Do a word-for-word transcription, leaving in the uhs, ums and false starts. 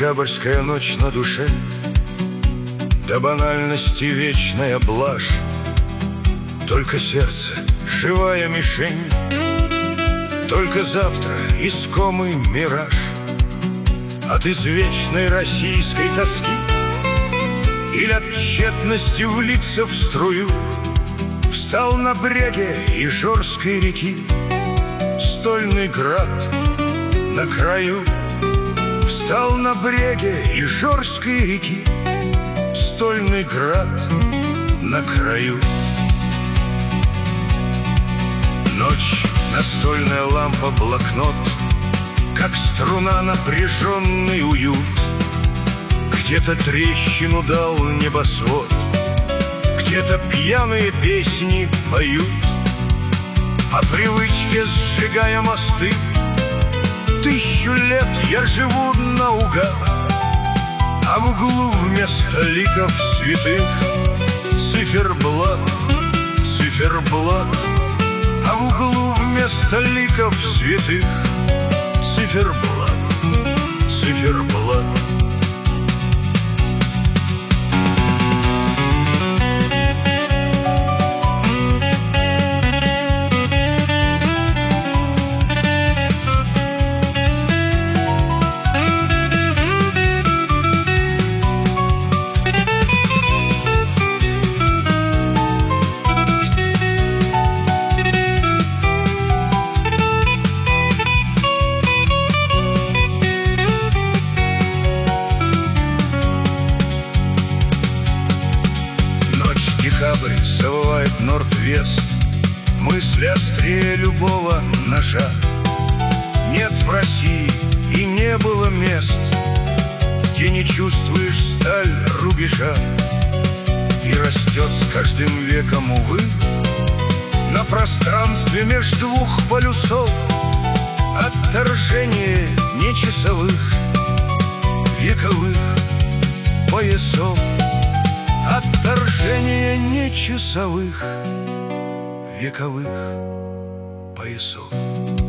Декабрьская ночь на душе, до банальности вечная блажь. Только сердце — живая мишень, только завтра искомый мираж. От извечной российской тоски или от тщетности влиться в струю встал на бреге Ижорской реки стольный град на краю. Встал на бреге Ижорской реки стольный град на краю. Ночь, настольная лампа, блокнот, как струна напряженный уют. Где-то трещину дал небосвод, где-то пьяные песни поют. По привычке сжигая мосты, тысячу лет я живу наугад, а в углу вместо ликов святых циферблат, циферблат. А в углу вместо ликов святых циферблат, циферблат. Декабрь завывает норд-вест, мысли острее любого ножа. Нет в России и не было мест, где не чувствуешь сталь рубежа. И растет с каждым веком, увы, на пространстве меж двух полюсов отторжение нечасовых, вековых поясов. Отторжение нечасовых, вековых поясов.